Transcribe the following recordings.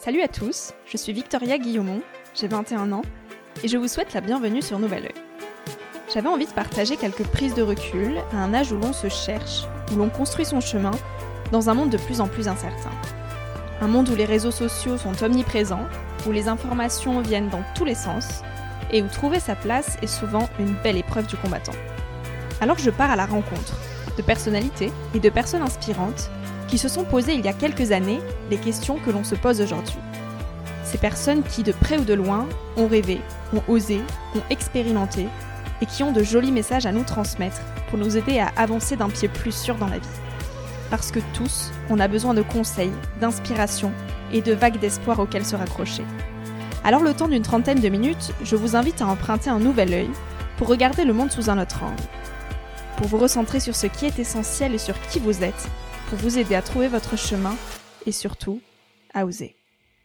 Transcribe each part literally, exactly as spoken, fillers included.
Salut à tous, je suis Victoria Guillaumont, j'ai vingt et un ans et je vous souhaite la bienvenue sur Nouvel Oeil. J'avais envie de partager quelques prises de recul à un âge où l'on se cherche, où l'on construit son chemin dans un monde de plus en plus incertain. Un monde où les réseaux sociaux sont omniprésents, où les informations viennent dans tous les sens et où trouver sa place est souvent une belle épreuve du combattant. Alors je pars à la rencontre de personnalités et de personnes inspirantes qui se sont posées il y a quelques années les questions que l'on se pose aujourd'hui. Ces personnes qui, de près ou de loin, ont rêvé, ont osé, ont expérimenté et qui ont de jolis messages à nous transmettre pour nous aider à avancer d'un pied plus sûr dans la vie. Parce que tous, on a besoin de conseils, d'inspiration et de vagues d'espoir auxquelles se raccrocher. Alors le temps d'une trentaine de minutes, je vous invite à emprunter un nouvel œil pour regarder le monde sous un autre angle. Pour vous recentrer sur ce qui est essentiel et sur qui vous êtes, pour vous aider à trouver votre chemin et surtout, à oser.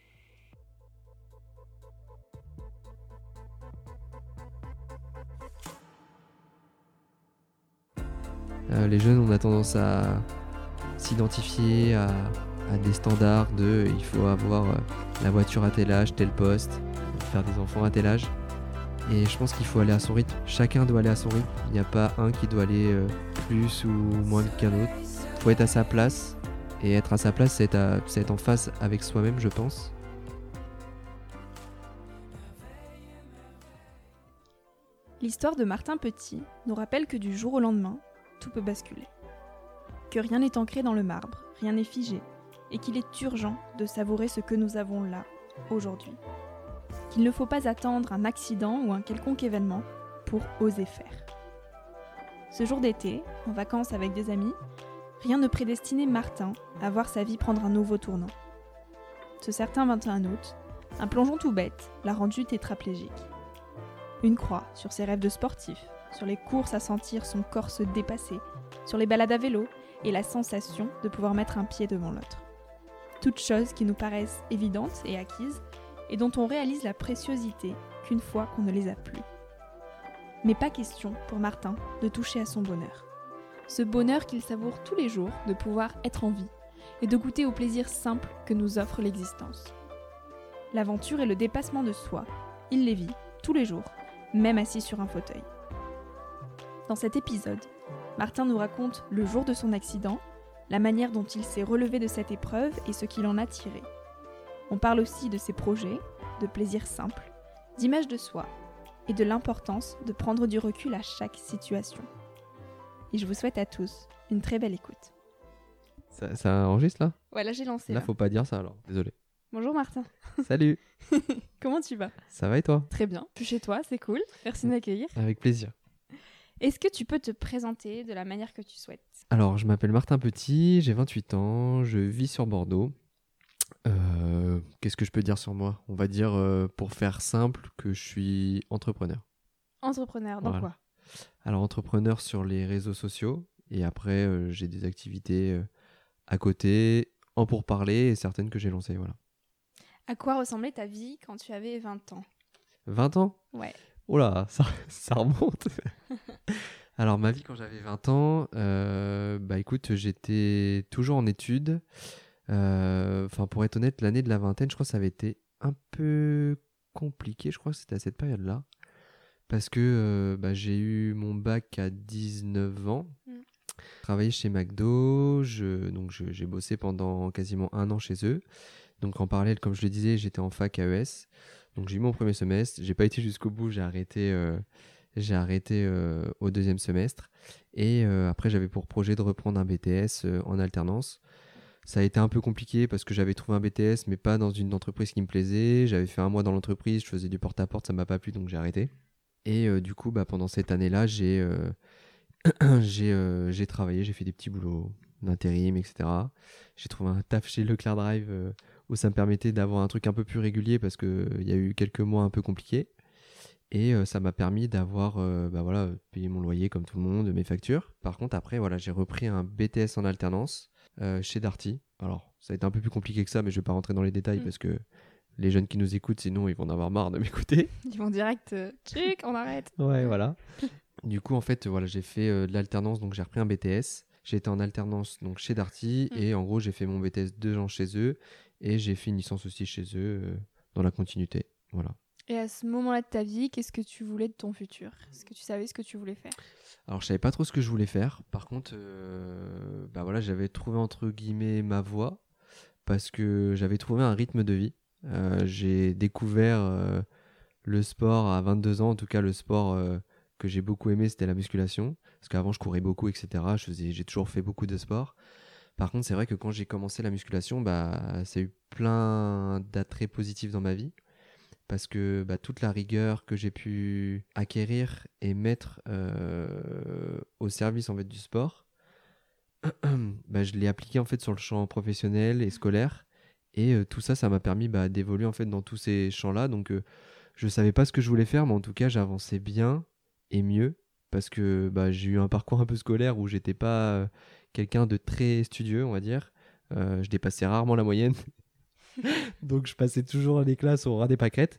Euh, les jeunes, on a tendance à s'identifier à, à des standards de il faut avoir euh, la voiture à tel âge, tel poste, faire des enfants à tel âge. Et je pense qu'il faut aller à son rythme. Chacun doit aller à son rythme. Il n'y a pas un qui doit aller euh, plus ou moins qu'un autre. Il faut être à sa place. Et être à sa place, c'est être, à, c'est être en phase avec soi-même, je pense. L'histoire de Martin Petit nous rappelle que du jour au lendemain, tout peut basculer. Que rien n'est ancré dans le marbre, rien n'est figé, et qu'il est urgent de savourer ce que nous avons là, aujourd'hui. Qu'il ne faut pas attendre un accident ou un quelconque événement pour oser faire. Ce jour d'été, en vacances avec des amis, rien ne prédestinait Martin à voir sa vie prendre un nouveau tournant. Ce certain vingt et un août, un plongeon tout bête l'a rendu tétraplégique. Une croix sur ses rêves de sportif, sur les courses à sentir son corps se dépasser, sur les balades à vélo et la sensation de pouvoir mettre un pied devant l'autre. Toutes choses qui nous paraissent évidentes et acquises et dont on réalise la préciosité qu'une fois qu'on ne les a plus. Mais pas question pour Martin de toucher à son bonheur. Ce bonheur qu'il savoure tous les jours de pouvoir être en vie et de goûter au plaisir simple que nous offre l'existence. L'aventure et le dépassement de soi, il les vit tous les jours, même assis sur un fauteuil. Dans cet épisode, Martin nous raconte le jour de son accident, la manière dont il s'est relevé de cette épreuve et ce qu'il en a tiré. On parle aussi de ses projets, de plaisirs simples, d'image de soi et de l'importance de prendre du recul à chaque situation. Et je vous souhaite à tous une très belle écoute. Ça, ça enregistre là ? Ouais, là j'ai lancé. Là, Là, faut pas dire ça alors, désolé. Bonjour Martin. Salut. Comment tu vas ? Ça va et toi ? Très bien. Je suis chez toi, c'est cool. Merci de m'accueillir. Avec plaisir. Est-ce que tu peux te présenter de la manière que tu souhaites ? Alors, je m'appelle Martin Petit, j'ai vingt-huit ans, je vis sur Bordeaux. Euh, qu'est-ce que je peux dire sur moi ? On va dire, euh, pour faire simple, que je suis entrepreneur. Entrepreneur, dans Voilà. quoi ? Alors, entrepreneur sur les réseaux sociaux. Et après, euh, j'ai des activités euh, à côté, en pourparlers et certaines que j'ai lancées. Voilà. À quoi ressemblait ta vie quand tu avais vingt ans ? vingt ans ? Ouais. Oh là, ça, ça remonte. Alors, ma vie quand j'avais vingt ans, euh, bah écoute, j'étais toujours en études. Enfin, euh, pour être honnête, l'année de la vingtaine, je crois que ça avait été un peu compliqué. Je crois que c'était à cette période-là. Parce que euh, bah, j'ai eu mon bac à dix-neuf ans. Mm. J'ai travaillé chez McDo. Je, donc je, j'ai bossé pendant quasiment un an chez eux. Donc en parallèle, comme je le disais, j'étais en fac A E S. Donc j'ai eu mon premier semestre. J'ai pas été jusqu'au bout. J'ai arrêté, euh, j'ai arrêté euh, au deuxième semestre. Et euh, après, j'avais pour projet de reprendre un B T S euh, en alternance. Ça a été un peu compliqué parce que j'avais trouvé un B T S, mais pas dans une entreprise qui me plaisait. J'avais fait un mois dans l'entreprise, je faisais du porte-à-porte, ça m'a pas plu, donc j'ai arrêté. Et euh, du coup, bah, pendant cette année-là, j'ai, euh, j'ai, euh, j'ai travaillé, j'ai fait des petits boulots d'intérim, et cetera. J'ai trouvé un taf chez Leclerc Drive euh, où ça me permettait d'avoir un truc un peu plus régulier parce qu'il euh, y a eu quelques mois un peu compliqués. Et euh, ça m'a permis d'avoir, euh, bah, voilà, payé mon loyer comme tout le monde, mes factures. Par contre, après, voilà, j'ai repris un B T S en alternance euh, chez Darty. Alors, ça a été un peu plus compliqué que ça, mais je vais pas rentrer dans les détails mmh. parce que les jeunes qui nous écoutent, sinon ils vont en avoir marre de m'écouter. Ils vont direct, euh, tchic, on arrête. Ouais, voilà. Du coup, en fait, voilà, j'ai fait euh, de l'alternance, donc j'ai repris un B T S. J'ai été en alternance donc chez Darty mmh. et en gros, j'ai fait mon B T S deux ans chez eux Et j'ai fait une licence aussi chez eux, euh, dans la continuité. Voilà. Et à ce moment-là de ta vie, qu'est-ce que tu voulais de ton futur ? Est-ce que tu savais ce que tu voulais faire ? Alors, je savais pas trop ce que je voulais faire. Par contre, euh, bah voilà, j'avais trouvé entre guillemets ma voie parce que j'avais trouvé un rythme de vie. Euh, j'ai découvert euh, le sport à vingt-deux ans. En tout cas, le sport euh, que j'ai beaucoup aimé, c'était la musculation. Parce qu'avant, je courais beaucoup, et cetera. Je faisais, j'ai toujours fait beaucoup de sport. Par contre, c'est vrai que quand j'ai commencé la musculation, bah, ça a eu plein d'attraits positifs dans ma vie. Parce que bah, toute la rigueur que j'ai pu acquérir et mettre euh, au service en fait, du sport, bah, je l'ai appliqué en fait, sur le champ professionnel et scolaire. Et euh, tout ça, ça m'a permis bah, d'évoluer en fait, dans tous ces champs-là. Donc, euh, je ne savais pas ce que je voulais faire, mais en tout cas, j'avançais bien et mieux. Parce que bah, j'ai eu un parcours un peu scolaire où j'étais pas euh, quelqu'un de très studieux, on va dire. Euh, je dépassais rarement la moyenne. Donc, je passais toujours les classes au ras des pâquerettes.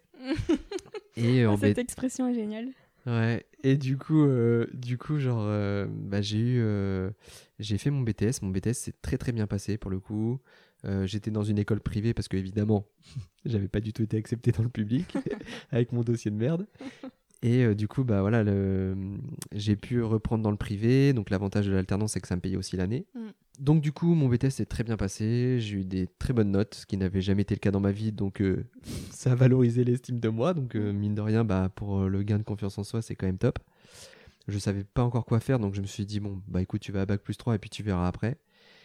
Et en Cette B- expression est géniale. Ouais, et du coup, euh, du coup genre, euh, bah, j'ai eu, euh, j'ai fait mon B T S. Mon B T S s'est très très bien passé pour le coup. Euh, j'étais dans une école privée parce que évidemment, j'avais pas du tout été accepté dans le public avec mon dossier de merde. Et euh, du coup, bah voilà, le... j'ai pu reprendre dans le privé. Donc l'avantage de l'alternance, c'est que ça me payait aussi l'année. Mm. Donc du coup, mon B T S s'est très bien passé. J'ai eu des très bonnes notes, ce qui n'avait jamais été le cas dans ma vie. Donc euh, ça a valorisé l'estime de moi. Donc euh, mine de rien, bah, pour euh, le gain de confiance en soi, c'est quand même top. Je savais pas encore quoi faire, donc je me suis dit, bon, bah écoute, tu vas à bac plus trois et puis tu verras après.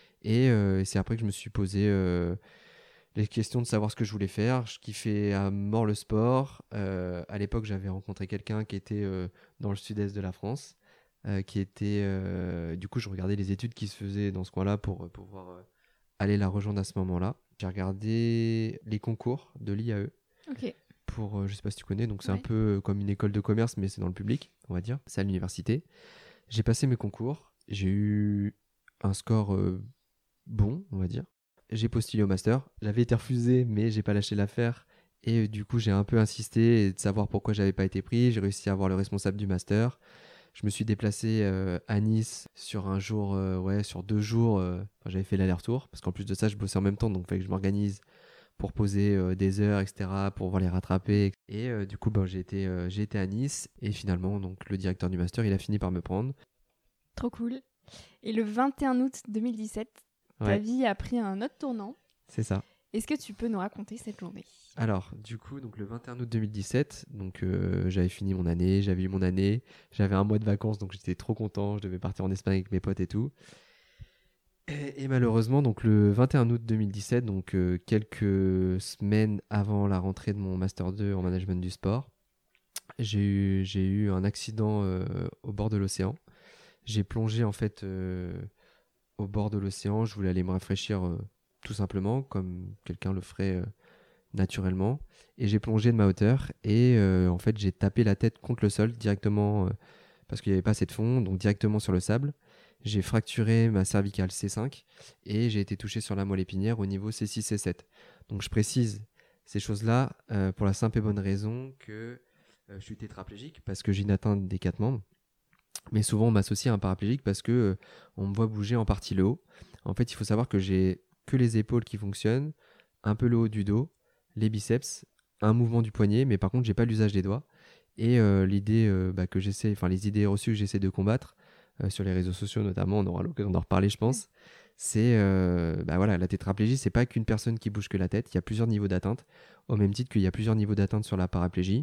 Et euh, c'est après que je me suis posé euh, les questions de savoir ce que je voulais faire. Je kiffais à mort le sport. Euh, à l'époque, j'avais rencontré quelqu'un qui était euh, dans le sud-est de la France. Euh, qui était euh, du coup je regardais les études qui se faisaient dans ce coin-là pour euh, pouvoir euh, aller la rejoindre à ce moment-là. J'ai regardé les concours de l'I A E Ok. pour, euh, je sais pas si tu connais, donc c'est Ouais. un peu euh, comme une école de commerce mais c'est dans le public, on va dire, c'est à l'université. J'ai passé mes concours, j'ai eu un score euh, bon, on va dire. J'ai postulé au master, j'avais été refusé mais j'ai pas lâché l'affaire. Et euh, du coup j'ai un peu insisté et de savoir pourquoi j'avais pas été pris. J'ai réussi à avoir le responsable du master. Je me suis déplacé euh, à Nice sur un jour, euh, ouais, sur deux jours. euh, enfin, j'avais fait l'aller-retour parce qu'en plus de ça, je bossais en même temps, donc il fallait que je m'organise pour poser euh, des heures, et cetera, pour pouvoir les rattraper. Et euh, du coup, ben, j'ai été, euh, j'ai été à Nice et finalement, donc le directeur du master, il a fini par me prendre. Trop cool. Et le vingt et un août deux mille dix-sept, ta Ouais, vie a pris un autre tournant. c'est ça. Est-ce que tu peux nous raconter cette journée ? Alors, du coup, donc le vingt et un août deux mille dix-sept, donc euh, j'avais fini mon année, j'avais eu mon année, j'avais un mois de vacances, donc j'étais trop content. Je devais partir en Espagne avec mes potes et tout. Et, et malheureusement, donc le vingt et un août deux mille dix-sept, donc euh, quelques semaines avant la rentrée de mon master deux en management du sport, j'ai eu, j'ai eu un accident euh, au bord de l'océan. J'ai plongé en fait euh, au bord de l'océan. Je voulais aller me rafraîchir euh, tout simplement, comme quelqu'un le ferait euh, naturellement. Et j'ai plongé de ma hauteur et euh, en fait j'ai tapé la tête contre le sol directement euh, parce qu'il n'y avait pas assez de fond, donc directement sur le sable. J'ai fracturé ma cervicale C cinq et j'ai été touché sur la moelle épinière au niveau C six C sept. Donc je précise ces choses-là euh, pour la simple et bonne raison que euh, je suis tétraplégique parce que j'ai une atteinte des quatre membres. Mais souvent on m'associe à un paraplégique parce que euh, on me voit bouger en partie le haut. En fait, il faut savoir que j'ai que les épaules qui fonctionnent, un peu le haut du dos, les biceps, un mouvement du poignet, mais par contre, j'ai pas l'usage des doigts. Et euh, l'idée euh, bah, que j'essaie, enfin les idées reçues que j'essaie de combattre euh, sur les réseaux sociaux notamment, on aura l'occasion d'en reparler, je pense. C'est euh, bah voilà, la tétraplégie, c'est pas qu'une personne qui bouge que la tête. Il y a plusieurs niveaux d'atteinte, au même titre qu'il y a plusieurs niveaux d'atteinte sur la paraplégie.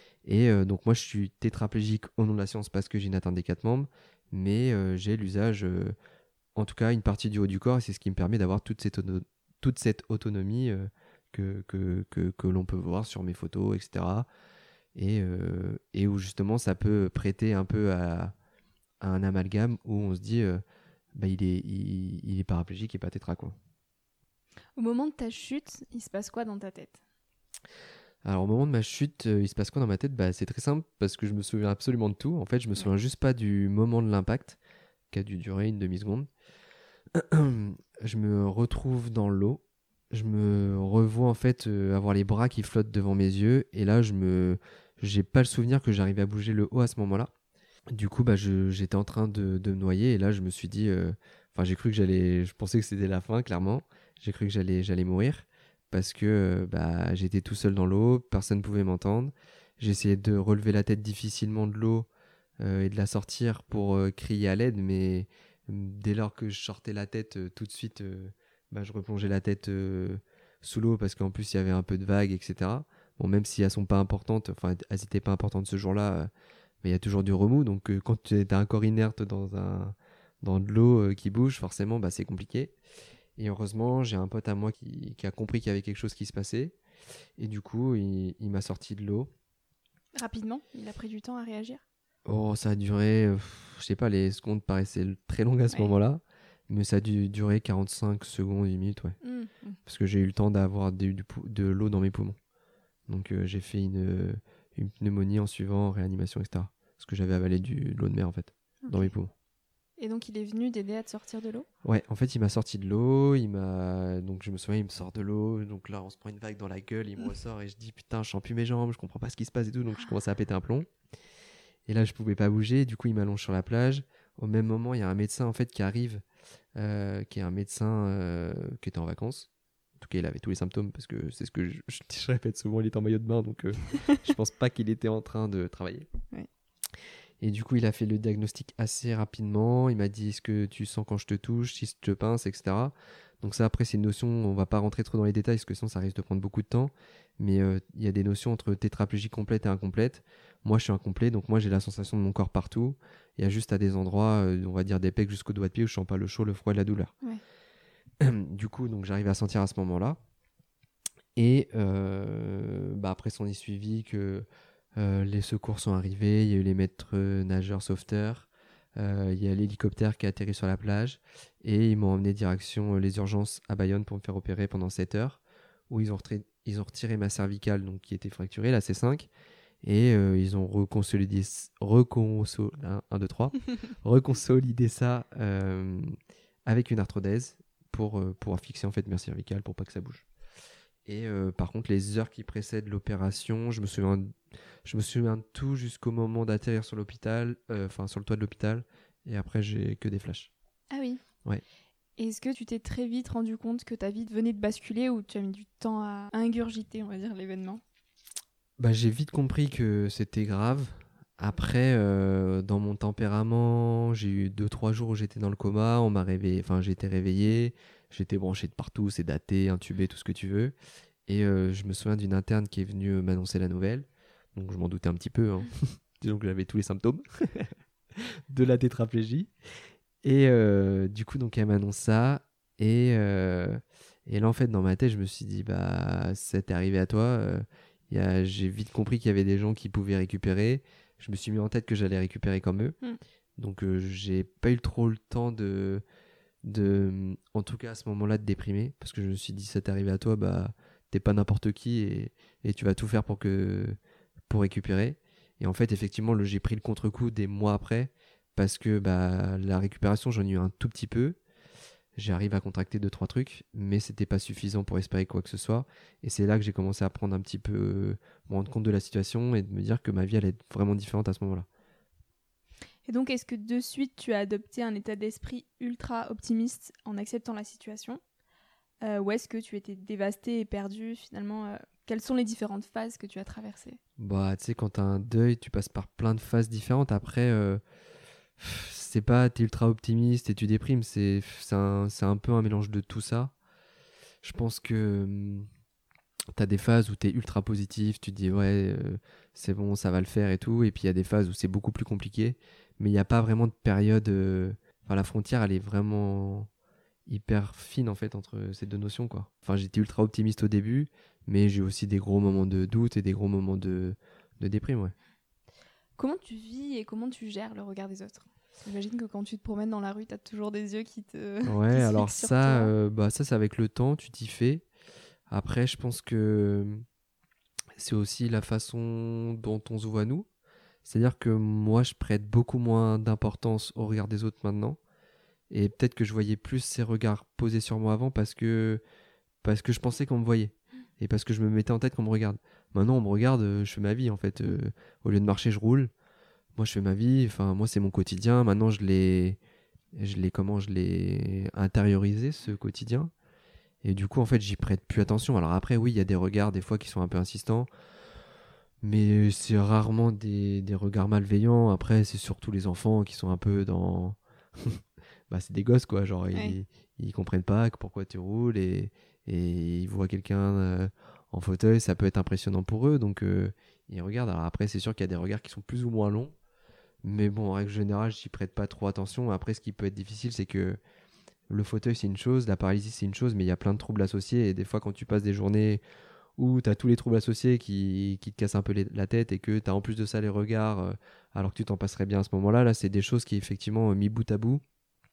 Et euh, donc moi, je suis tétraplégique au nom de la science parce que j'ai une atteinte des quatre membres, mais euh, j'ai l'usage, euh, en tout cas, une partie du haut du corps, et c'est ce qui me permet d'avoir toute cette, auto- toute cette autonomie euh, que, que, que, que l'on peut voir sur mes photos, et cetera. Et, euh, et où justement, ça peut prêter un peu à, à un amalgame où on se dit, euh, bah, il, est, il, il est paraplégique et pas tétra, quoi. Au moment de ta chute, il se passe quoi dans ta tête ? Alors au moment de ma chute, euh, il se passe quoi dans ma tête ? Bah, c'est très simple parce que je me souviens absolument de tout. En fait, je me souviens juste pas du moment de l'impact qui a dû durer une demi-seconde. Je me retrouve dans l'eau. Je me revois en fait euh, avoir les bras qui flottent devant mes yeux et là je me j'ai pas le souvenir que j'arrivais à bouger le haut à ce moment-là. Du coup bah je j'étais en train de, de me noyer et là je me suis dit euh, enfin j'ai cru que j'allais je pensais que c'était la fin clairement. J'ai cru que j'allais j'allais mourir. parce que euh, bah, j'étais tout seul dans l'eau, personne ne pouvait m'entendre. J'essayais de relever la tête difficilement de l'eau euh, et de la sortir pour euh, crier à l'aide, mais euh, dès lors que je sortais la tête, euh, tout de suite, euh, bah, je replongeais la tête euh, sous l'eau parce qu'en plus il y avait un peu de vagues, et cetera. Bon, même si elles sont pas importantes, enfin elles n'étaient pas importantes ce jour-là, euh, mais il y a toujours du remous. Donc euh, quand tu as un corps inerte dans, un, dans de l'eau euh, qui bouge, forcément, bah, c'est compliqué. Et heureusement, j'ai un pote à moi qui, qui a compris qu'il y avait quelque chose qui se passait. Et du coup, il, il m'a sorti de l'eau. Rapidement, il a pris du temps à réagir. Oh, ça a duré, euh, je sais pas, les secondes paraissaient très longues à ce Ouais. moment-là. Mais ça a dû durer quarante-cinq secondes, une minute, ouais. Mmh, mmh. Parce que j'ai eu le temps d'avoir de, du pou- de l'eau dans mes poumons. Donc euh, j'ai fait une, une pneumonie en suivant, réanimation, et cetera. Parce que j'avais avalé du, de l'eau de mer, en fait, Ok. dans mes poumons. Et donc, il est venu t'aider à te sortir de l'eau. Ouais, en fait, il m'a sorti de l'eau, il m'a... Donc je me souviens, il me sort de l'eau, donc là, on se prend une vague dans la gueule, il me ressort et je dis, putain, je sens plus mes jambes, je comprends pas ce qui se passe et tout, donc je commence à péter un plomb. Et là, je pouvais pas bouger, du coup, il m'allonge sur la plage. Au même moment, il y a un médecin, en fait, qui arrive, euh, qui est un médecin euh, qui était en vacances. En tout cas, il avait tous les symptômes, parce que c'est ce que je, je, je répète souvent, il était en maillot de bain, donc euh, je pense pas qu'il était en train de travailler. Ouais. Et du coup, il a fait le diagnostic assez rapidement. Il m'a dit, est-ce que tu sens quand je te touche, si je te pince, et cetera. Donc ça, après, c'est une notion, on va pas rentrer trop dans les détails, parce que sinon, ça risque de prendre beaucoup de temps. Mais euh, il y a des notions entre tétraplégie complète et incomplète. Moi, je suis incomplet, donc moi, j'ai la sensation de mon corps partout. Il y a juste à des endroits, euh, on va dire des pecs jusqu'au doigt de pied, où je sens pas le chaud, le froid et la douleur. Ouais. Du coup, donc j'arrive à sentir à ce moment-là. Et euh, bah, après, s'en est suivi que euh, les secours sont arrivés, il y a eu les maîtres nageurs sauveteurs, euh, il y a l'hélicoptère qui a atterri sur la plage et ils m'ont emmené direction euh, les urgences à Bayonne pour me faire opérer pendant sept heures où ils ont, retiré, ils ont retiré ma cervicale donc, qui était fracturée, la C cinq, et euh, ils ont reconsolidé, reconsol, un, un, deux, trois, reconsolidé ça euh, avec une arthrodèse pour euh, pouvoir fixer en fait ma cervicale pour pas que ça bouge. Et euh, par contre, les heures qui précèdent l'opération, je me souviens, je me souviens de tout jusqu'au moment d'atterrir sur l'hôpital, enfin euh, sur le toit de l'hôpital. Et après, j'ai que des flashs. Ah oui. Ouais. Est-ce que tu t'es très vite rendu compte que ta vie venait de basculer ou tu as mis du temps à ingurgiter, on va dire, l'événement ? Bah, j'ai vite compris que c'était grave. Après, euh, dans mon tempérament, j'ai eu deux trois jours où j'étais dans le coma. On m'a réveillé, enfin, j'ai été réveillé. J'étais branché de partout, sédaté, intubé, tout ce que tu veux. Et euh, je me souviens d'une interne qui est venue m'annoncer la nouvelle. Donc je m'en doutais un petit peu. Hein. Disons que j'avais tous les symptômes de la tétraplégie. Et euh, du coup, donc elle m'annonce ça. Et, euh, et là, en fait, dans ma tête, je me suis dit, bah, ça t'est arrivé à toi. Euh, y a, j'ai vite compris qu'il y avait des gens qui pouvaient récupérer. Je me suis mis en tête que j'allais récupérer comme eux. Mm. Donc euh, j'ai pas eu trop le temps de... de en tout cas à ce moment-là de déprimer parce que je me suis dit ça t'est arrivé à toi, bah t'es pas n'importe qui et, et tu vas tout faire pour que pour récupérer. Et en fait effectivement le, j'ai pris le contre-coup des mois après parce que bah la récupération j'en ai eu un tout petit peu, j'arrive à contracter deux trois trucs mais c'était pas suffisant pour espérer quoi que ce soit. Et c'est là que j'ai commencé à prendre un petit peu euh, me rendre compte de la situation et de me dire que ma vie allait être vraiment différente à ce moment-là. Et donc, est-ce que de suite, tu as adopté un état d'esprit ultra optimiste en acceptant la situation euh, ou est-ce que tu étais dévasté et perdu finalement euh, quelles sont les différentes phases que tu as traversées ? Bah, tu sais, quand t'as un deuil, tu passes par plein de phases différentes. Après, euh, c'est pas t'es ultra optimiste et tu déprimes, c'est, c'est, un, c'est un peu un mélange de tout ça. Je pense que hum, t'as des phases où t'es ultra positif, tu te dis ouais, euh, c'est bon, ça va le faire et tout. Et puis il y a des phases où c'est beaucoup plus compliqué. Mais il n'y a pas vraiment de période... Euh... Enfin, la frontière, elle est vraiment hyper fine, en fait, entre ces deux notions, quoi. Enfin, j'étais ultra optimiste au début, mais j'ai aussi des gros moments de doute et des gros moments de, de déprime, ouais. Comment tu vis et comment tu gères le regard des autres ? J'imagine que quand tu te promènes dans la rue, t'as toujours des yeux qui te... Ouais, qui alors ça, euh, bah, ça, c'est avec le temps, tu t'y fais. Après, je pense que c'est aussi la façon dont on se voit nous. C'est-à-dire que moi, je prête beaucoup moins d'importance au regard des autres maintenant. Et peut-être que je voyais plus ces regards posés sur moi avant parce que, parce que je pensais qu'on me voyait. Et parce que je me mettais en tête qu'on me regarde. Maintenant, on me regarde, je fais ma vie en fait. Euh, au lieu de marcher, je roule. Moi, je fais ma vie. Enfin, moi, c'est mon quotidien. Maintenant, je l'ai, je l'ai, comment, je l'ai intériorisé, ce quotidien. Et du coup, en fait, j'y prête plus attention. Alors après, oui, il y a des regards des fois qui sont un peu insistants, mais c'est rarement des, des regards malveillants. Après, c'est surtout les enfants qui sont un peu dans... bah, c'est des gosses, quoi. Genre, Ouais. ils, ils comprennent pas que pourquoi tu roules et, et ils voient quelqu'un euh, en fauteuil, ça peut être impressionnant pour eux. Donc, euh, ils regardent. Alors après, c'est sûr qu'il y a des regards qui sont plus ou moins longs. Mais bon, en règle générale, j'y prête pas trop attention. Après, ce qui peut être difficile, c'est que le fauteuil, c'est une chose, la paralysie, c'est une chose, mais il y a plein de troubles associés. Et des fois, quand tu passes des journées où tu as tous les troubles associés qui, qui te cassent un peu les- la tête et que tu as en plus de ça les regards, euh, alors que tu t'en passerais bien à ce moment-là, là, c'est des choses qui, effectivement, euh, mis bout à bout,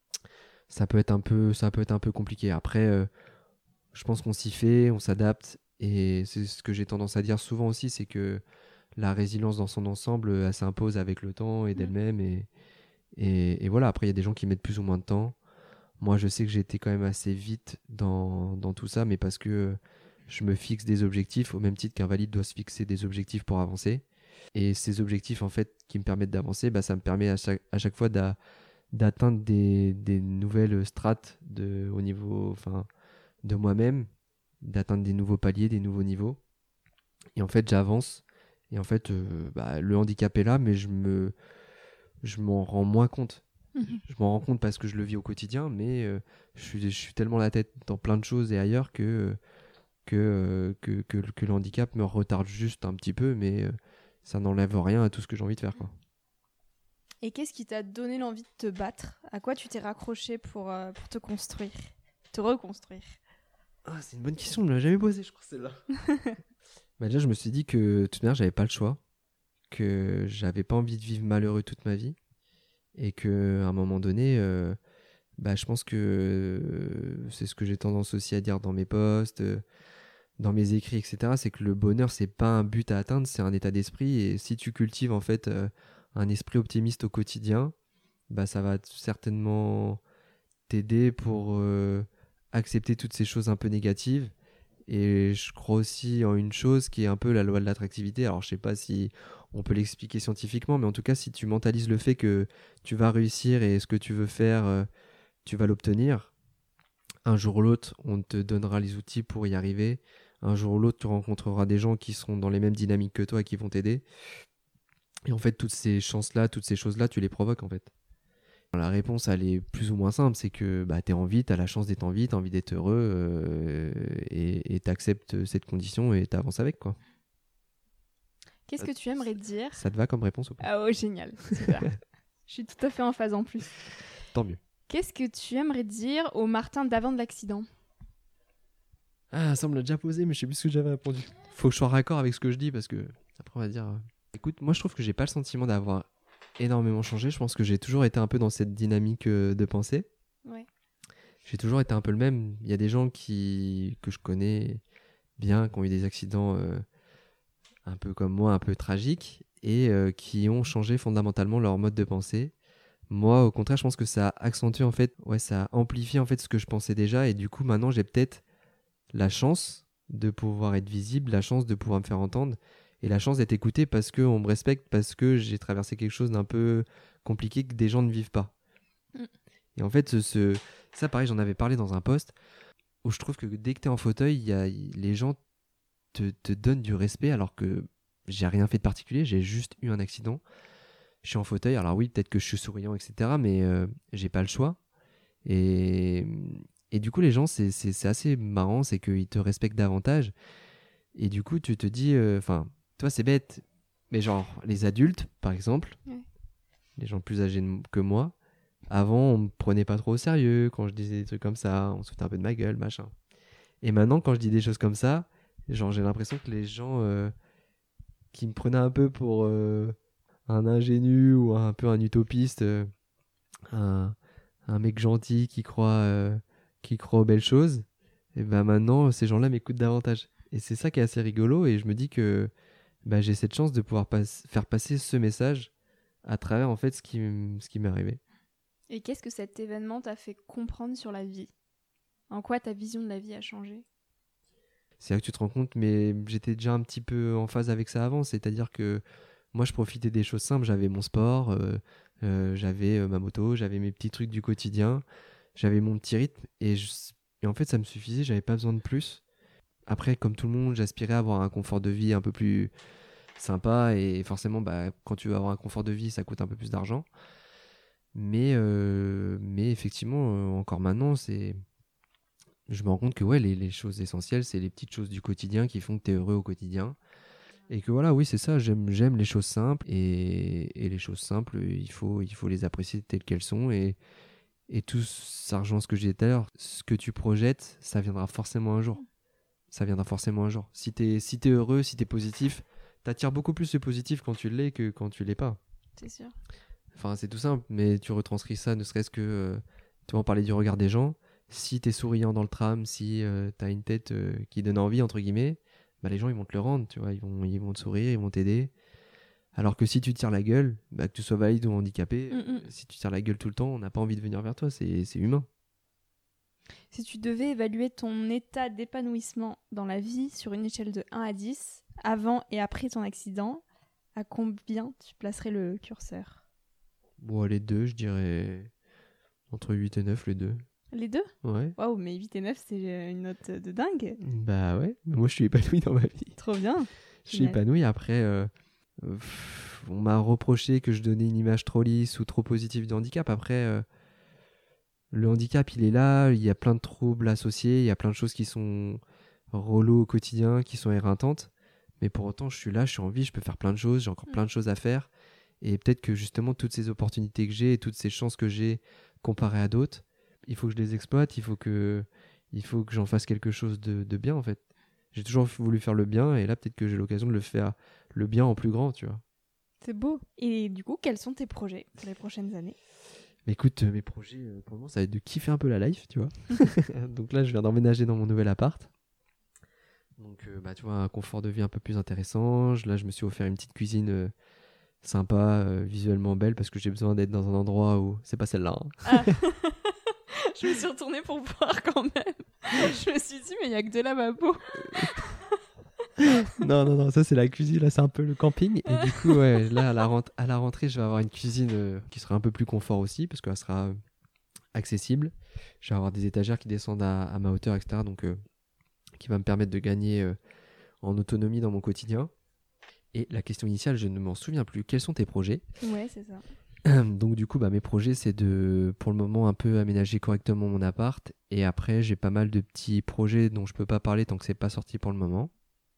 ça peut être un peu, ça peut être un peu compliqué. Après, euh, je pense qu'on s'y fait, on s'adapte. Et c'est ce que j'ai tendance à dire souvent aussi, c'est que la résilience dans son ensemble, elle s'impose avec le temps et Mm. d'elle-même. Et, et, et voilà, après, il y a des gens qui mettent plus ou moins de temps. Moi, je sais que j'ai été quand même assez vite dans, dans tout ça, mais parce que euh, je me fixe des objectifs au même titre qu'un valide doit se fixer des objectifs pour avancer. Et ces objectifs, en fait, qui me permettent d'avancer, bah, ça me permet à chaque, à chaque fois d'a- d'atteindre des, des nouvelles strates de, au niveau, enfin, de moi-même, d'atteindre des nouveaux paliers, des nouveaux niveaux. Et en fait, j'avance. Et en fait, euh, bah, le handicap est là, mais je me, je m'en rends moins compte. Mhm. Je m'en rends compte parce que je le vis au quotidien, mais euh, je, suis, je suis tellement la tête dans plein de choses et ailleurs que, que, euh, que, que, que le handicap me retarde juste un petit peu, mais euh, ça n'enlève rien à tout ce que j'ai envie de faire, quoi. Et qu'est-ce qui t'a donné l'envie de te battre? À quoi tu t'es raccroché pour, euh, pour te construire, te reconstruire? Ah, c'est une bonne question, je me l'ai jamais posée, je crois, celle-là. Bah, déjà, je me suis dit que de toute manière, j'avais pas le choix, que j'avais pas envie de vivre malheureux toute ma vie, et que à un moment donné, euh, bah, je pense que euh, c'est ce que j'ai tendance aussi à dire dans mes posts, euh, dans mes écrits, et cetera. C'est que le bonheur, c'est pas un but à atteindre, c'est un état d'esprit. Et si tu cultives en fait euh, un esprit optimiste au quotidien, bah, ça va t- certainement t'aider pour euh, accepter toutes ces choses un peu négatives. Et je crois aussi en une chose qui est un peu la loi de l'attractivité. Alors, je sais pas si on peut l'expliquer scientifiquement, mais en tout cas, si tu mentalises le fait que tu vas réussir et ce que tu veux faire, euh, tu vas l'obtenir, un jour ou l'autre, on te donnera les outils pour y arriver. Un jour ou l'autre, tu rencontreras des gens qui seront dans les mêmes dynamiques que toi et qui vont t'aider. Et en fait, toutes ces chances-là, toutes ces choses-là, tu les provoques en fait. La réponse, elle est plus ou moins simple, c'est que bah, tu es en vie, tu as la chance d'être en vie, tu as envie d'être heureux euh, et tu acceptes cette condition et tu avances avec, quoi. Qu'est-ce que tu aimerais dire? Ça te va comme réponse ou pas? Ah oh, génial, super. Je suis tout à fait en phase en plus. Tant mieux. Qu'est-ce que tu aimerais dire au Martin d'avant de l'accident? Ah, ça on me l'a déjà posé, mais je sais plus ce que j'avais répondu. Faut que je sois raccord avec ce que je dis parce que après on va dire. euh, Écoute, moi je trouve que j'ai pas le sentiment d'avoir énormément changé. Je pense que j'ai toujours été un peu dans cette dynamique euh, de pensée. Ouais. J'ai toujours été un peu le même. Il y a des gens qui que je connais bien, qui ont eu des accidents euh, un peu comme moi, un peu tragiques, et euh, qui ont changé fondamentalement leur mode de pensée. Moi, au contraire, je pense que ça a accentué en fait, ouais, ça a amplifié en fait ce que je pensais déjà, et du coup maintenant j'ai peut-être la chance de pouvoir être visible, la chance de pouvoir me faire entendre, et la chance d'être écouté parce qu'on me respecte, parce que j'ai traversé quelque chose d'un peu compliqué que des gens ne vivent pas. Mm. Et en fait, ce, ce- ça pareil, j'en avais parlé dans un post, où je trouve que dès que tu es en fauteuil, il y a, les gens te, te donnent du respect alors que j'ai rien fait de particulier, j'ai juste eu un accident. Je suis en fauteuil, alors oui, peut-être que je suis souriant, et cetera, mais euh, j'ai pas le choix. Et, et du coup, les gens, c'est, c'est, c'est assez marrant, c'est qu'ils te respectent davantage. Et du coup, tu te dis, enfin, toi, c'est bête, mais genre, les adultes, par exemple, Ouais. les gens plus âgés de- que moi, avant, on me prenait pas trop au sérieux quand je disais des trucs comme ça, on se foutait un peu de ma gueule, machin. Et maintenant, quand je dis des choses comme ça, genre, j'ai l'impression que les gens euh, qui me prenaient un peu pour euh, un ingénu ou un peu un utopiste, euh, un, un mec gentil qui croit, euh, qui croit aux belles choses, et ben maintenant, ces gens-là m'écoutent davantage. Et c'est ça qui est assez rigolo, et je me dis que bah, j'ai cette chance de pouvoir pas- faire passer ce message à travers en fait ce qui, m- ce qui m'est arrivé. Et qu'est-ce que cet événement t'a fait comprendre sur la vie? En quoi ta vision de la vie a changé? C'est là que tu te rends compte, mais j'étais déjà un petit peu en phase avec ça avant, c'est-à-dire que moi je profitais des choses simples, j'avais mon sport, euh, euh, j'avais euh, ma moto, j'avais mes petits trucs du quotidien, j'avais mon petit rythme, et, je- Et en fait, ça me suffisait, j'avais pas besoin de plus. Après, comme tout le monde, j'aspirais à avoir un confort de vie un peu plus sympa. Et forcément, bah, quand tu veux avoir un confort de vie, ça coûte un peu plus d'argent. Mais, euh, mais effectivement, euh, encore maintenant, c'est... je me rends compte que ouais, les, les choses essentielles, c'est les petites choses du quotidien qui font que tu es heureux au quotidien. Et que voilà, oui, c'est ça, j'aime, j'aime les choses simples. Et, et les choses simples, il faut, il faut les apprécier telles qu'elles sont. Et, et tout ça rejoint ce que je disais tout à l'heure. Ce que tu projettes, ça viendra forcément un jour. Ça viendra forcément un jour. Si t'es, si t'es heureux, si t'es positif, t'attires beaucoup plus le positif quand tu l'es que quand tu l'es pas. C'est sûr. Enfin, c'est tout simple, mais tu retranscris ça, ne serait-ce que... euh, tu vas en parler du regard des gens. Si t'es souriant dans le tram, si euh, t'as une tête euh, qui donne envie, entre guillemets, bah, les gens, ils vont te le rendre, tu vois. Ils vont, ils vont te sourire, ils vont t'aider. Alors que si tu tires la gueule, bah, que tu sois valide ou handicapé, Mm, mm. euh, si tu tires la gueule tout le temps, on n'a pas envie de venir vers toi, c'est, c'est humain. Si tu devais évaluer ton état d'épanouissement dans la vie sur une échelle de un à dix, avant et après ton accident, à combien tu placerais le curseur? Bon, les deux, je dirais entre huit et neuf, les deux. Les deux? Ouais. Waouh, mais huit et neuf, c'est une note de dingue. Bah ouais, mais moi je suis épanoui dans ma vie. Trop bien. Je suis Génial. épanoui. Après, euh, euh, pff, on m'a reproché que je donnais une image trop lisse ou trop positive du handicap. Après, euh, le handicap, il est là. Il y a plein de troubles associés. Il y a plein de choses qui sont relous au quotidien, qui sont éreintantes. Mais pour autant, je suis là, je suis en vie, je peux faire plein de choses. J'ai encore Mm. plein de choses à faire. Et peut-être que justement, toutes ces opportunités que j'ai et toutes ces chances que j'ai comparées à d'autres, il faut que je les exploite. Il faut que, il faut que j'en fasse quelque chose de, de bien, en fait. J'ai toujours voulu faire le bien, et là, peut-être que j'ai l'occasion de le faire le bien en plus grand, tu vois. C'est beau. Et du coup, quels sont tes projets pour les prochaines années? Mais écoute, euh, mes projets, euh, pour le moment, ça va être de kiffer un peu la life, tu vois. Donc là, je viens d'emménager dans mon nouvel appart. Donc, euh, bah, tu vois, un confort de vie un peu plus intéressant. Je- Là, je me suis offert une petite cuisine euh, sympa, euh, visuellement belle, parce que j'ai besoin d'être dans un endroit où... C'est pas celle-là, hein. Ah. Je me suis retournée pour voir quand même. Je me suis dit, mais il n'y a que de lavabo. Non, non, non, ça c'est la cuisine, là c'est un peu le camping. Et du coup, ouais, là à la, rent- à la rentrée, je vais avoir une cuisine euh, qui sera un peu plus confort aussi, parce qu'elle sera euh, accessible. Je vais avoir des étagères qui descendent à, à ma hauteur, et cetera. Donc, euh, qui va me permettre de gagner euh, en autonomie dans mon quotidien. Et la question initiale, je ne m'en souviens plus. Quels sont tes projets? Ouais, c'est ça. Donc du coup, bah, mes projets, c'est de, pour le moment, un peu aménager correctement mon appart. Et après, j'ai pas mal de petits projets dont je peux pas parler tant que c'est pas sorti pour le moment.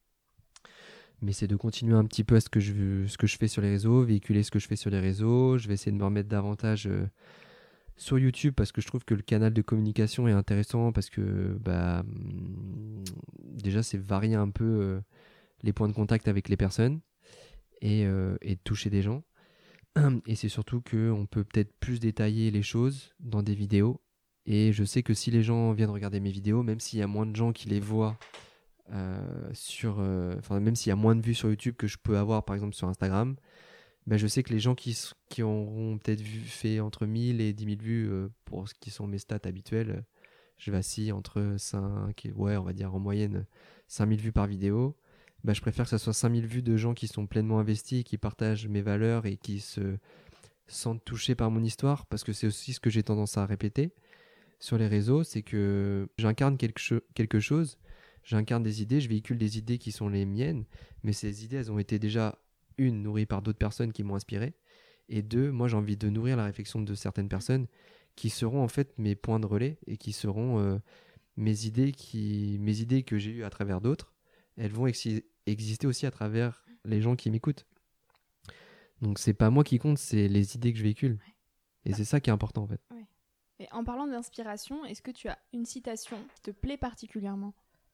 Mais c'est de continuer un petit peu à ce que je, ce que je fais sur les réseaux, véhiculer ce que je fais sur les réseaux. Je vais essayer de me remettre davantage euh, sur YouTube parce que je trouve que le canal de communication est intéressant parce que bah, hum, déjà, c'est varier un peu euh, les points de contact avec les personnes et, euh, et de toucher des gens. Et c'est surtout qu'on peut peut-être plus détailler les choses dans des vidéos. Et je sais que si les gens viennent regarder mes vidéos, même s'il y a moins de gens qui les voient, euh, sur, euh, enfin, même s'il y a moins de vues sur YouTube que je peux avoir par exemple sur Instagram, ben je sais que les gens qui, s- qui auront peut-être vu- fait entre mille et dix mille vues euh, pour ce qui sont mes stats habituelles, euh, je vacille entre cinq et, ouais, on va dire en moyenne cinq mille vues par vidéo. Ben, je préfère que ce soit cinq mille vues de gens qui sont pleinement investis, qui partagent mes valeurs et qui se sentent touchés par mon histoire, parce que c'est aussi ce que j'ai tendance à répéter sur les réseaux, c'est que j'incarne quelque, cho- quelque chose, j'incarne des idées, je véhicule des idées qui sont les miennes, mais ces idées, elles ont été déjà, une, nourries par d'autres personnes qui m'ont inspiré, et deux, moi j'ai envie de nourrir la réflexion de certaines personnes qui seront en fait mes points de relais et qui seront euh, mes idées qui, mes idées que j'ai eues à travers d'autres, elles vont exi- exister aussi à travers les gens qui m'écoutent. Donc c'est pas moi qui compte, c'est les idées que je véhicule. Et c'est ça qui est important en fait. Et en parlant d'inspiration, est-ce que tu as une citation qui te plaît particulièrement?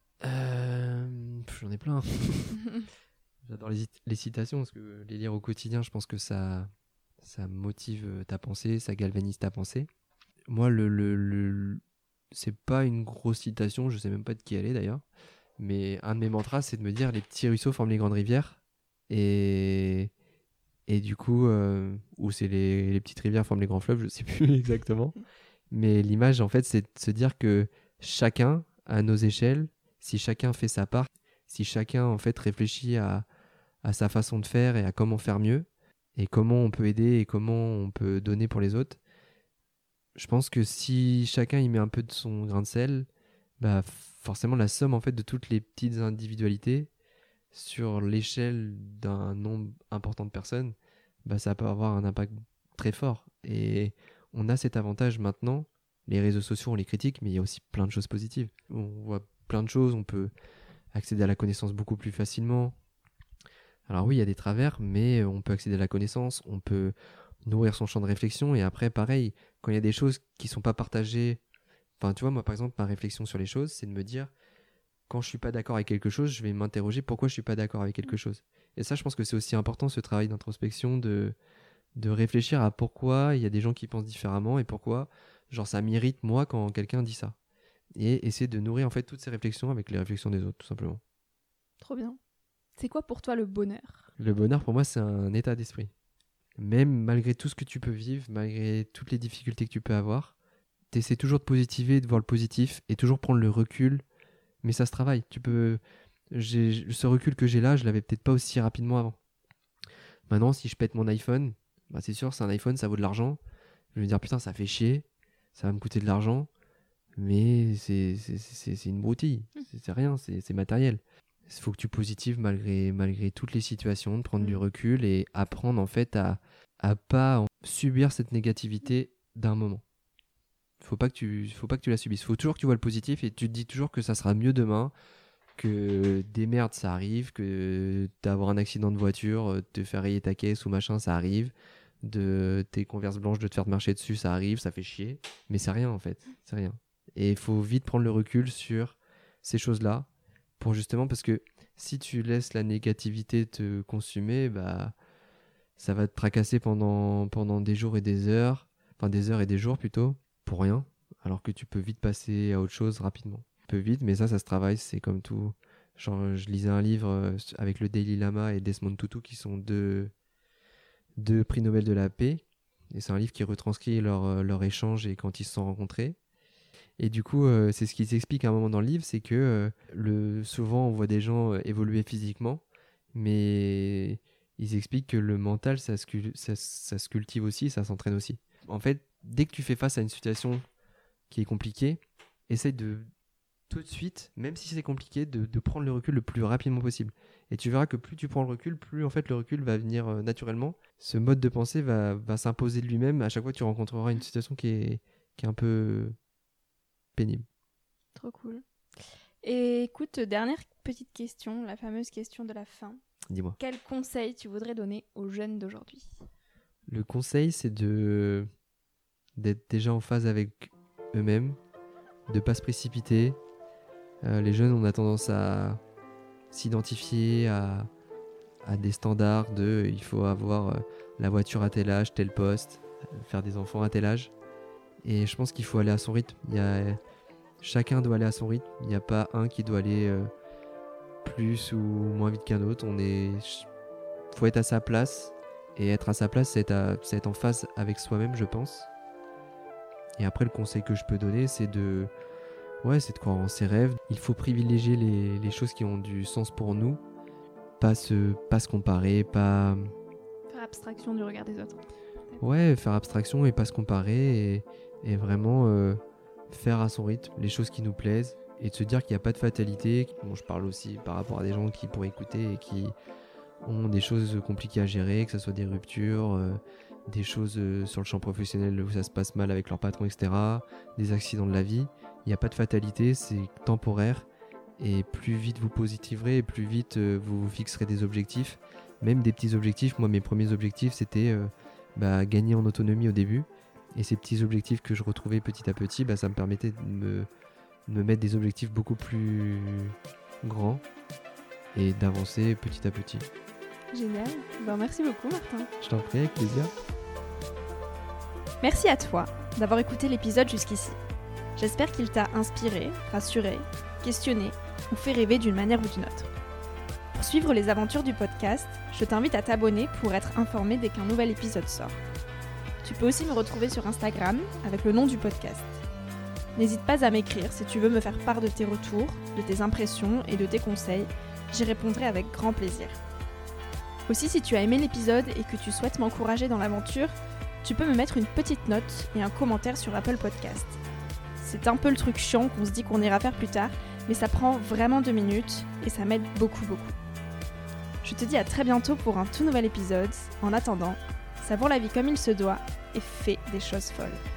Euh, pff, j'en ai plein. J'adore les, it- les citations parce que les lire au quotidien, je pense que ça, ça motive euh, ta pensée, ça galvanise ta pensée. Moi, le, le, le- c'est pas une grosse citation, je sais même pas de qui elle est d'ailleurs, mais un de mes mantras, c'est de me dire les petits ruisseaux forment les grandes rivières. Et, et du coup, euh, ou c'est les, les petites rivières forment les grands fleuves, je sais plus exactement. Mais l'image, en fait, c'est de se dire que chacun, à nos échelles, si chacun fait sa part, si chacun, en fait, réfléchit à, à sa façon de faire et à comment faire mieux, et comment on peut aider et comment on peut donner pour les autres, je pense que si chacun y met un peu de son grain de sel, bah, forcément la somme en fait de toutes les petites individualités sur l'échelle d'un nombre important de personnes, bah, ça peut avoir un impact très fort. Et on a cet avantage maintenant, les réseaux sociaux on les critique, mais il y a aussi plein de choses positives. On voit plein de choses, on peut accéder à la connaissance beaucoup plus facilement. Alors oui, il y a des travers, mais on peut accéder à la connaissance, on peut nourrir son champ de réflexion, et après pareil, quand il y a des choses qui sont pas partagées, enfin tu vois, moi par exemple ma réflexion sur les choses, c'est de me dire, quand je suis pas d'accord avec quelque chose, je vais m'interroger pourquoi je suis pas d'accord avec quelque chose. Et ça, je pense que c'est aussi important, ce travail d'introspection, de, de réfléchir à pourquoi il y a des gens qui pensent différemment et pourquoi, genre, ça m'irrite, moi, quand quelqu'un dit ça. Et essayer de nourrir, en fait, toutes ces réflexions avec les réflexions des autres, tout simplement. Trop bien. C'est quoi pour toi le bonheur ? Le bonheur, pour moi, c'est un état d'esprit. Même malgré tout ce que tu peux vivre, malgré toutes les difficultés que tu peux avoir, t'essaies toujours de positiver, de voir le positif et toujours prendre le recul. Mais ça se travaille. Tu peux... j'ai... Ce recul que j'ai là, je l'avais peut-être pas aussi rapidement avant. Maintenant, si je pète mon iPhone, bah c'est sûr, c'est un iPhone, ça vaut de l'argent. Je vais me dire, putain, ça fait chier, ça va me coûter de l'argent, mais c'est, c'est, c'est, c'est une broutille, c'est, c'est rien, c'est, c'est matériel. Il faut que tu positives malgré, malgré toutes les situations, de prendre mmh. du recul et apprendre en fait à, à pas en subir cette négativité d'un moment. Faut pas que tu, faut pas que tu la subisses. Faut toujours que tu vois le positif et tu te dis toujours que ça sera mieux demain, que des merdes ça arrive, que d'avoir un accident de voiture, te faire rayer ta caisse ou machin ça arrive, de tes Converse blanches de te faire marcher dessus ça arrive, ça fait chier, mais c'est rien en fait, c'est rien. Et il faut vite prendre le recul sur ces choses-là pour justement, parce que si tu laisses la négativité te consumer, bah ça va te tracasser pendant pendant des jours et des heures, enfin des heures et des jours plutôt. Pour rien, alors que tu peux vite passer à autre chose rapidement. Un peu vite, mais ça, ça se travaille, c'est comme tout. Genre, je lisais un livre avec le Dalai Lama et Desmond Tutu, qui sont deux, deux prix Nobel de la paix, et c'est un livre qui retranscrit leur, leur échange et quand ils se sont rencontrés. Et du coup, euh, c'est ce qu'ils expliquent à un moment dans le livre, c'est que euh, le, souvent, on voit des gens évoluer physiquement, mais ils expliquent que le mental, ça se, ça, ça se cultive aussi, ça s'entraîne aussi. En fait, dès que tu fais face à une situation qui est compliquée, essaye de tout de suite, même si c'est compliqué, de, de prendre le recul le plus rapidement possible. Et tu verras que plus tu prends le recul, plus en fait le recul va venir euh, naturellement. Ce mode de pensée va, va s'imposer de lui-même à chaque fois que tu rencontreras une situation qui est, qui est un peu pénible. Trop cool. Et écoute, dernière petite question, la fameuse question de la fin. Dis-moi. Quel conseil tu voudrais donner aux jeunes d'aujourd'hui ? Le conseil, c'est de... d'être déjà en phase avec eux-mêmes, de ne pas se précipiter. Euh, les jeunes, on a tendance à s'identifier à, à des standards de il faut avoir euh, la voiture à tel âge, tel poste, faire des enfants à tel âge. Et je pense qu'il faut aller à son rythme. Il y a, chacun doit aller à son rythme. Il n'y a pas un qui doit aller euh, plus ou moins vite qu'un autre. On est... faut être à sa place. Et être à sa place, c'est être, à, c'est être en phase avec soi-même, je pense. Et après, le conseil que je peux donner, c'est de, ouais, c'est de croire en ses rêves. Il faut privilégier les, les choses qui ont du sens pour nous. Pas se, pas se comparer, pas... Faire abstraction du regard des autres. Ouais, faire abstraction et pas se comparer. Et, et vraiment euh, faire à son rythme les choses qui nous plaisent. Et de se dire qu'il n'y a pas de fatalité. Bon, je parle aussi par rapport à des gens qui pourraient écouter et qui... ont des choses compliquées à gérer, que ce soit des ruptures, euh, des choses euh, sur le champ professionnel où ça se passe mal avec leur patron, et cetera, des accidents de la vie. Il n'y a pas de fatalité, c'est temporaire. Et plus vite vous positiverez, plus vite euh, vous vous fixerez des objectifs. Même des petits objectifs. Moi, mes premiers objectifs, c'était euh, bah, gagner en autonomie au début. Et ces petits objectifs que je retrouvais petit à petit, bah, ça me permettait de me, de me mettre des objectifs beaucoup plus grands et d'avancer petit à petit. Génial. Ben, merci beaucoup, Martin. Je t'en prie, avec plaisir. Merci à toi d'avoir écouté l'épisode jusqu'ici. J'espère qu'il t'a inspiré, rassuré, questionné ou fait rêver d'une manière ou d'une autre. Pour suivre les aventures du podcast, je t'invite à t'abonner pour être informé dès qu'un nouvel épisode sort. Tu peux aussi me retrouver sur Instagram avec le nom du podcast. N'hésite pas à m'écrire si tu veux me faire part de tes retours, de tes impressions et de tes conseils. J'y répondrai avec grand plaisir. Aussi, si tu as aimé l'épisode et que tu souhaites m'encourager dans l'aventure, tu peux me mettre une petite note et un commentaire sur Apple Podcast. C'est un peu le truc chiant qu'on se dit qu'on ira faire plus tard, mais ça prend vraiment deux minutes et ça m'aide beaucoup beaucoup. Je te dis à très bientôt pour un tout nouvel épisode. En attendant, savoure la vie comme il se doit et fais des choses folles.